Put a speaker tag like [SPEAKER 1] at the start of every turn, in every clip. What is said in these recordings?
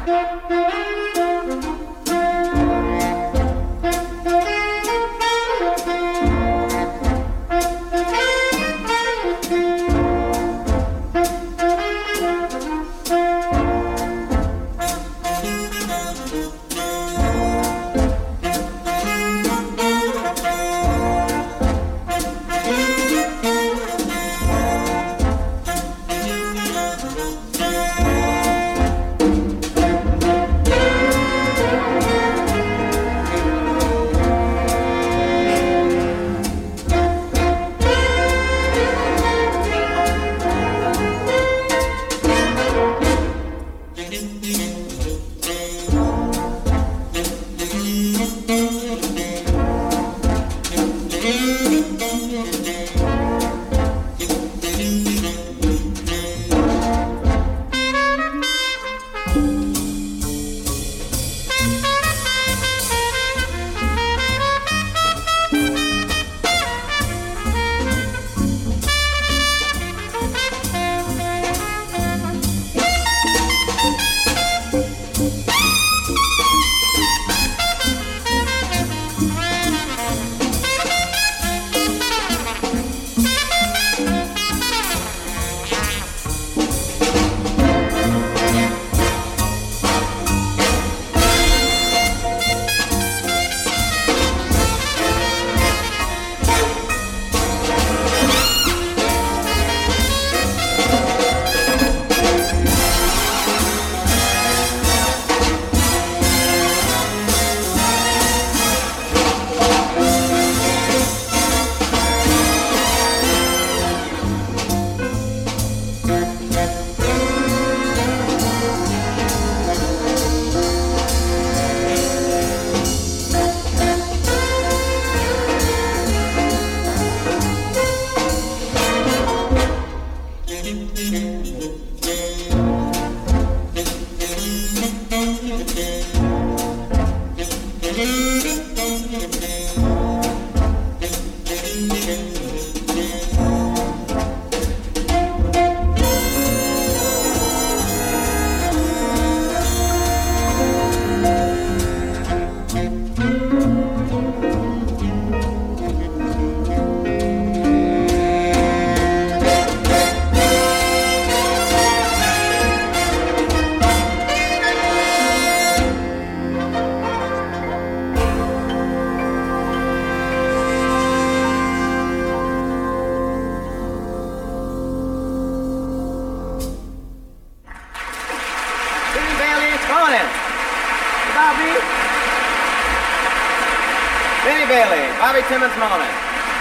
[SPEAKER 1] Benny Bailey, Bobby Timmons Morning.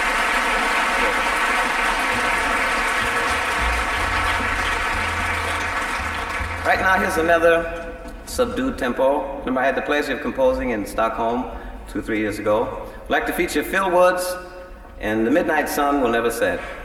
[SPEAKER 1] Right now, here's another subdued tempo. Remember, I had the pleasure of composing in Stockholm 2-3 years ago. I'd like to feature Phil Woods and The Midnight Sun Will Never Set.